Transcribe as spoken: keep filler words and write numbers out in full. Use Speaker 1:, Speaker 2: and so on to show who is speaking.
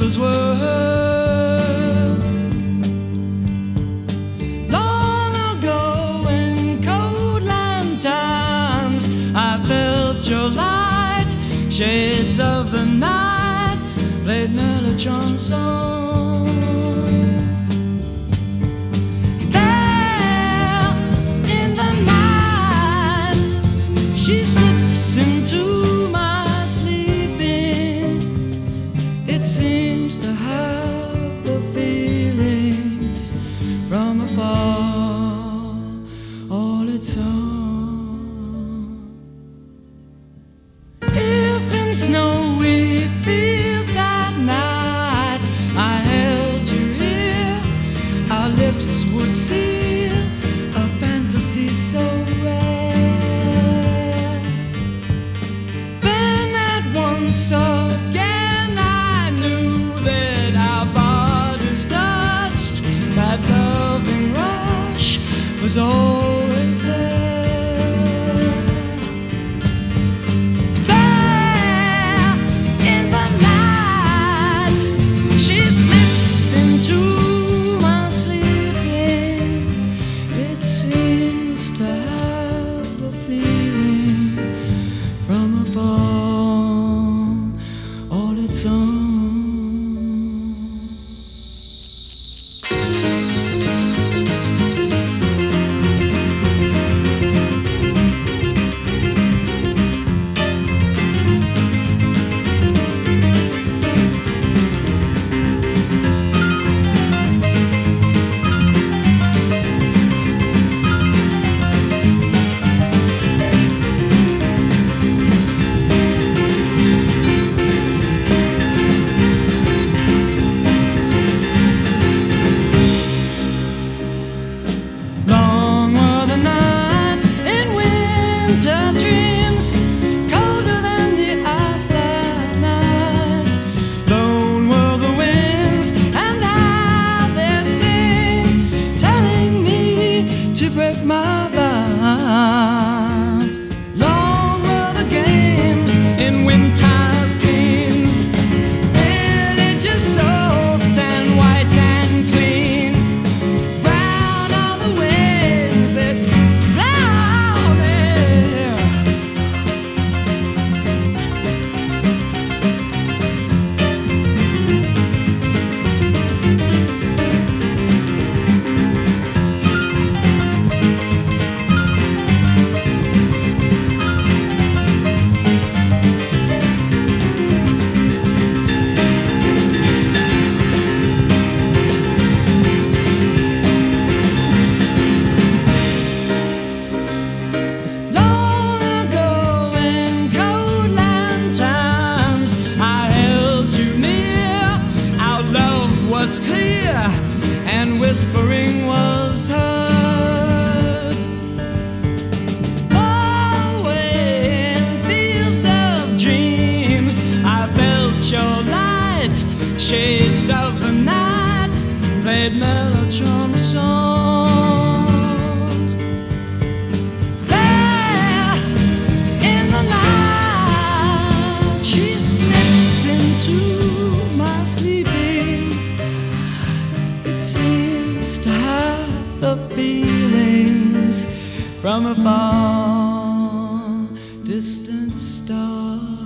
Speaker 1: mother's word. Long ago in cold lanterns, I felt your light. Shades of the night played mellotron songs. There in the night, she slips into my sleeping. It seems to have the feelings from afar all its own. If in snowy fields at night I held you here, our lips would seal a fantasy so rare. Then at once again I knew that our bodies touched. That loving rush was always there. There in the night, she slips into my sleeping. It seems to have a feeling from afar all its own. Long were the nights in winter dreams, colder than the ice that night. Lone were the winds and had their sting, telling me to break my vow. Long were the games in winter scenes, villages soft and white and clean. Brown are the wings that fly there. Long ago in cold lanterns, I held you near. Our love was clear and whispering was heard. Away in fields of dreams, I felt your light. Shades of the night played mellotron songs. There in the night, she slips into my sleeping. It seems to have the feelings from a far distant star.